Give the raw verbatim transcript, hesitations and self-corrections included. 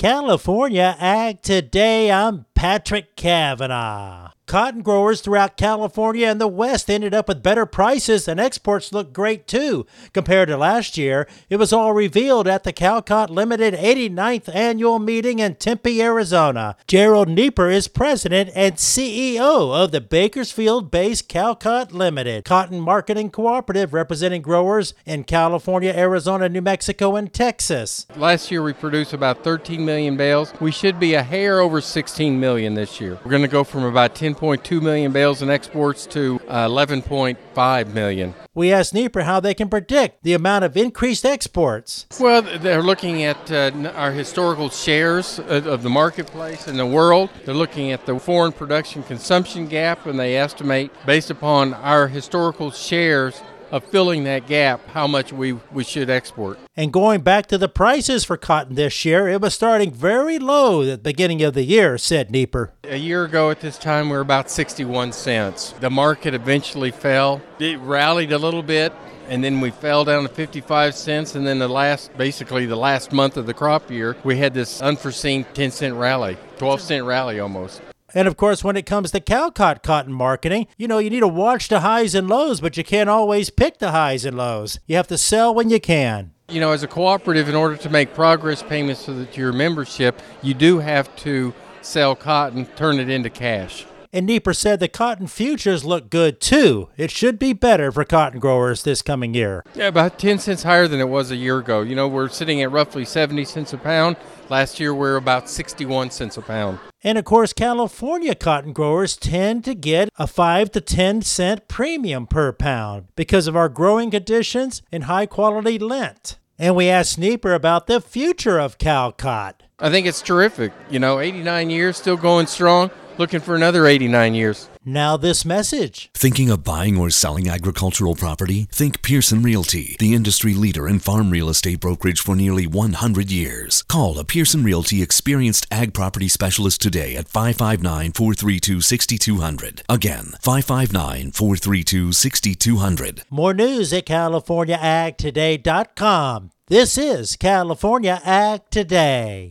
California Ag Today, I'm Patrick Cavanaugh. Cotton growers throughout California and the West ended up with better prices, and exports look great too. Compared to last year, it was all revealed at the Calcott Limited eighty-ninth Annual Meeting in Tempe, Arizona. Gerald Nieper is president and C E O of the Bakersfield-based Calcott Limited, cotton marketing cooperative representing growers in California, Arizona, New Mexico, and Texas. Last year we produced about thirteen million bales. We should be a hair over sixteen million this year. We're going to go from about ten point two million bales in exports to uh, eleven point five million. We asked Nieper how they can predict the amount of increased exports. Well, they're looking at uh, our historical shares of the marketplace in the world. They're looking at the foreign production consumption gap, and they estimate, based upon our historical shares of filling that gap, how much we, we should export. And going back to the prices for cotton this year, it was starting very low at the beginning of the year, said Nieper. A year ago at this time, we were about sixty-one cents. The market eventually fell. It rallied a little bit, and then we fell down to fifty-five cents, and then the last, basically the last month of the crop year, we had this unforeseen ten cent rally, twelve cent rally almost. And of course, when it comes to Calcott cotton marketing, you know, you need to watch the highs and lows, but you can't always pick the highs and lows. You have to sell when you can. You know, as a cooperative, in order to make progress payments to, the, to your membership, you do have to sell cotton, turn it into cash. And Nieper said the cotton futures look good too. It should be better for cotton growers this coming year. Yeah, about ten cents higher than it was a year ago. You know, we're sitting at roughly seventy cents a pound. Last year, we were about sixty-one cents a pound. And of course, California cotton growers tend to get a five to ten cent premium per pound because of our growing conditions and high quality lint. And we asked Nieper about the future of Calcott. I think it's terrific. You know, eighty-nine years, still going strong. Looking for another eighty-nine years. Now this message. Thinking of buying or selling agricultural property? Think Pearson Realty, the industry leader in farm real estate brokerage for nearly one hundred years. Call a Pearson Realty experienced ag property specialist today at five five nine, four three two, six two zero zero. Again, five five nine, four three two, six two zero zero. More news at California Ag Today dot com. This is California Ag Today.